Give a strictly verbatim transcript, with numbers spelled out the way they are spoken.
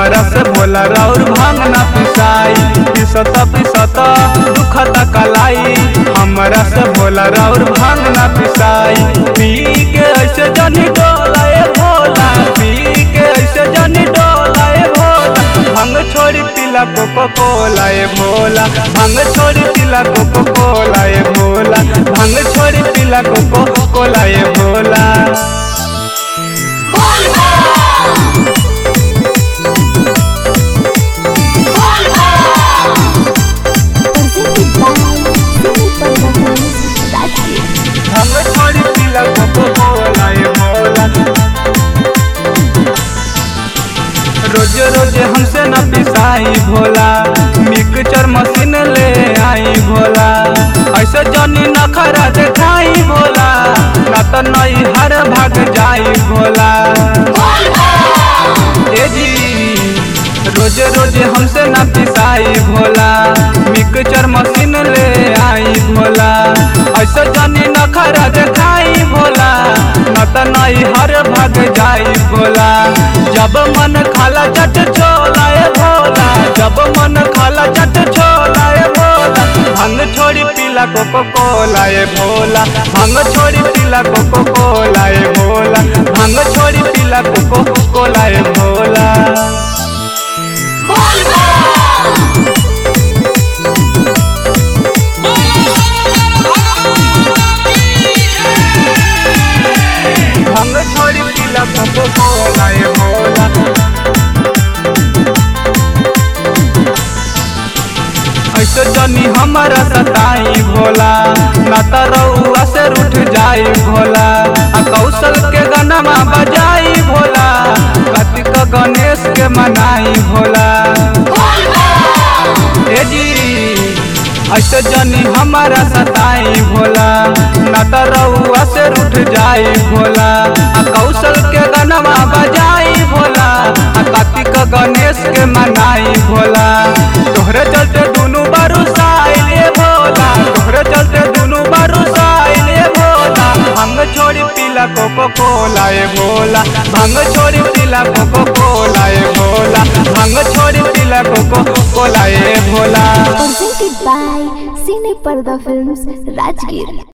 हमरा से भोला राउर भांग ना पिसाई। पिसत पिसत दुखत कलाई, हमरा से भोला राउर भांग ना पिसाई। पी के ऐसे जनी डोलाए भोला, पी के ऐसे जनी डोलाए भोला। भांग छोड़ी पीला कोको कोला ए भोला, भांग छोड़ी पीला कोको कोला ए भोला, भांग छोड़ी पीला कोको कोला ए भोला। भांग छोड़ी पीला कोको कोला ए भोला। रोज रोज हमसे न पिसाई भोला, मिक्सचर मशीन ले आई भोला। ऐसे जनी नखरा देखाई भोला, ना तो नई हर भाग जाई भोला। ए जी रोज रोज हमसे न पिसाई भोला, मिक्सचर मशीन ले आई भोला। ऐसे जनी नखरा देखाई भोला, ना तो नई हर भाग जाई भोला। जब मन खाला चट छोला ए भोला, जब मन खाला चट छोला ए भोला। भांग छोड़ी पीला कोको कोला ए भोला, भांग छोड़ी पीला कोको कोला ए भोला, भांग छोड़ी पीला कोको कोला ए भोला। भांग छोड़ी पीला कोको कोला ए भोला। ऐसे जनी हमारा सताई भोला, ना तो रउआ से रूठ जाई भोला। आ कौशल के गाना बजाई भोला, कार्तिक गणेश के मनाई भोला। ए जी ऐसे जनी हमारा सताई भोला, ना तो रउआ से रूठ जाई भोला। आ कौशल के गाना बजाई भोला, आ कार्तिक गणेश के मनाई भोला। तोहरे चलते दुनू बारू साइल ए भोला, तोहरे चलते दुनू बारू साइल ए भोला। भांग छोड़ी पीला कोको कोला ए भोला, भांग छोड़ी पीला कोको कोला ए भोला, भांग छोड़ी पीला कोको कोला ए Bhola. Presented by Cine Parda Films, Rajgir।